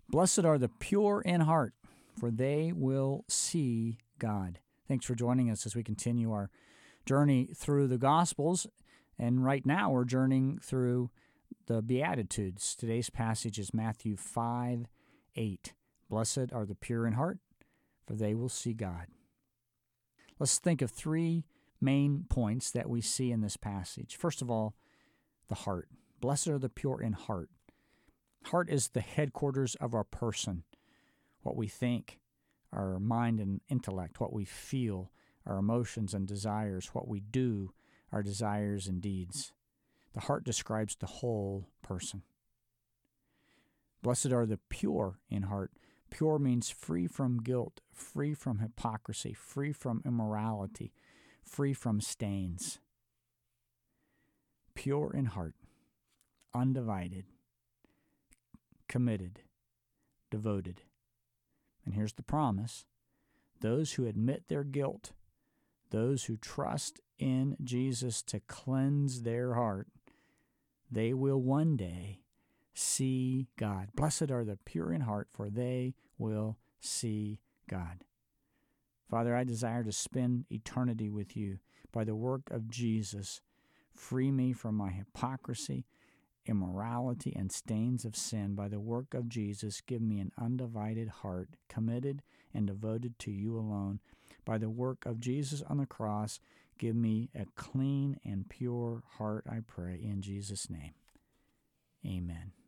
Blessed are the pure in heart, for they will see God. Thanks for joining us as we continue our journey through the Gospels. And right now we're journeying through the Beatitudes. Today's passage is Matthew 5:8. Blessed are the pure in heart, for they will see God. Let's think of three main points that we see in this passage. First of all, the heart. Blessed are the pure in heart. Heart is the headquarters of our person, what we think, our mind and intellect, what we feel, our emotions and desires, what we do, our desires and deeds. The heart describes the whole person. Blessed are the pure in heart. Pure means free from guilt, free from hypocrisy, free from immorality, free from stains. Pure in heart, undivided, committed, devoted. And here's the promise. Those who admit their guilt, those who trust in Jesus to cleanse their heart, they will one day see God. Blessed are the pure in heart, for they will see God. Father, I desire to spend eternity with you. By the work of Jesus, free me from my hypocrisy, immorality, and stains of sin. By the work of Jesus, give me an undivided heart, committed and devoted to you alone. By the work of Jesus on the cross, give me a clean and pure heart, I pray, in Jesus' name. Amen.